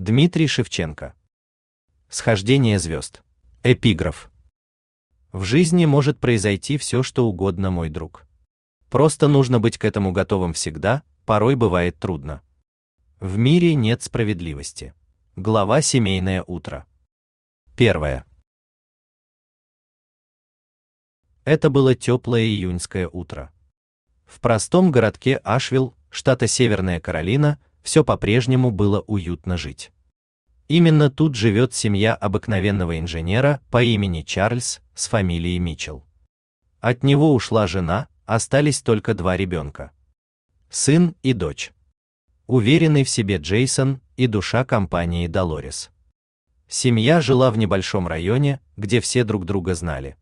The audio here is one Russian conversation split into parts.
Дмитрий Шевченко. Схождение звезд. Эпиграф. В жизни может произойти все, что угодно, мой друг. Просто нужно быть к этому готовым всегда, порой бывает трудно. В мире нет справедливости. Глава «Семейное утро». 1. Это было теплое июньское утро. В простом городке Ашвилл, штата Северная Каролина, все по-прежнему было уютно жить. Именно тут живет семья обыкновенного инженера по имени Чарльз с фамилией Митчелл. От него ушла жена, остались только 2 ребенка. Сын и дочь. Уверенный в себе Джейсон и душа компании Долорес. Семья жила в небольшом районе, где все друг друга знали.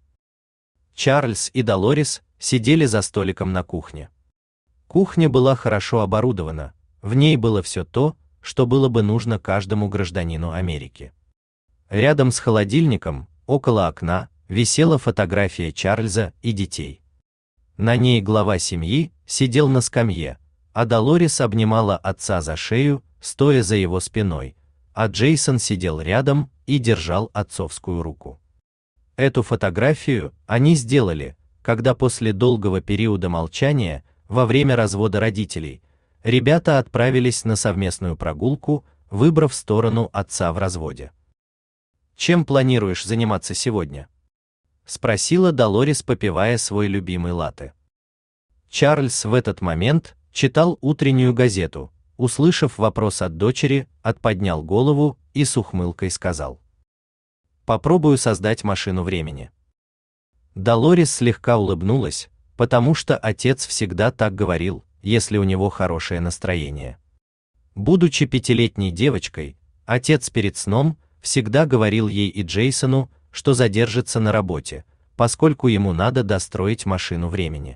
Чарльз и Долорес сидели за столиком на кухне. Кухня была хорошо оборудована, в ней было все то, что было бы нужно каждому гражданину Америки. Рядом с холодильником, около окна, висела фотография Чарльза и детей. На ней глава семьи сидел на скамье, а Долорес обнимала отца за шею, стоя за его спиной, а Джейсон сидел рядом и держал отцовскую руку. Эту фотографию они сделали, когда после долгого периода молчания, во время развода родителей, ребята отправились на совместную прогулку, выбрав сторону отца в разводе. «Чем планируешь заниматься сегодня?» — спросила Долорес, попивая свой любимый латте. Чарльз в этот момент читал утреннюю газету, услышав вопрос от дочери, отподнял голову и с ухмылкой сказал: «Попробую создать машину времени». Долорес слегка улыбнулась, потому что отец всегда так говорил, если у него хорошее настроение. Будучи 5-летней девочкой, отец перед сном всегда говорил ей и Джейсону, что задержится на работе, поскольку ему надо достроить машину времени.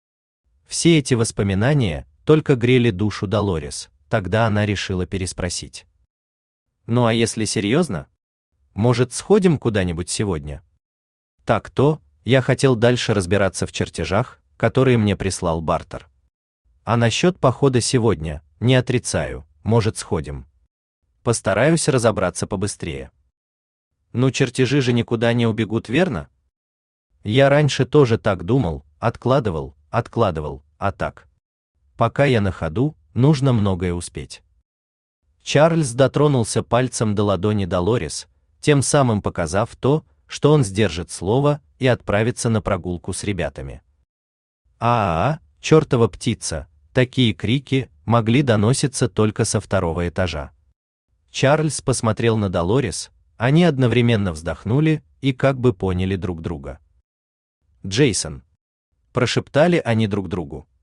Все эти воспоминания только грели душу Долорес, тогда она решила переспросить. «Ну а если серьезно? Может, сходим куда-нибудь сегодня?» «Так-то, я хотел дальше разбираться в чертежах, которые мне прислал Бартер. А насчет похода сегодня, не отрицаю, может, сходим. Постараюсь разобраться побыстрее». «Ну чертежи же никуда не убегут, верно?» «Я раньше тоже так думал, откладывал, а так. Пока я на ходу, нужно многое успеть». Чарльз дотронулся пальцем до ладони Долорес, тем самым показав то, что он сдержит слово и отправится на прогулку с ребятами. Чертова птица, такие крики могли доноситься только со 2-го этажа. Чарльз посмотрел на Долорес, они одновременно вздохнули и как бы поняли друг друга. «Джейсон», — прошептали они друг другу.